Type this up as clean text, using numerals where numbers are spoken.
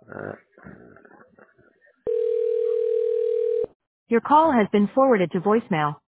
Uh, Your call has been forwarded to voicemail.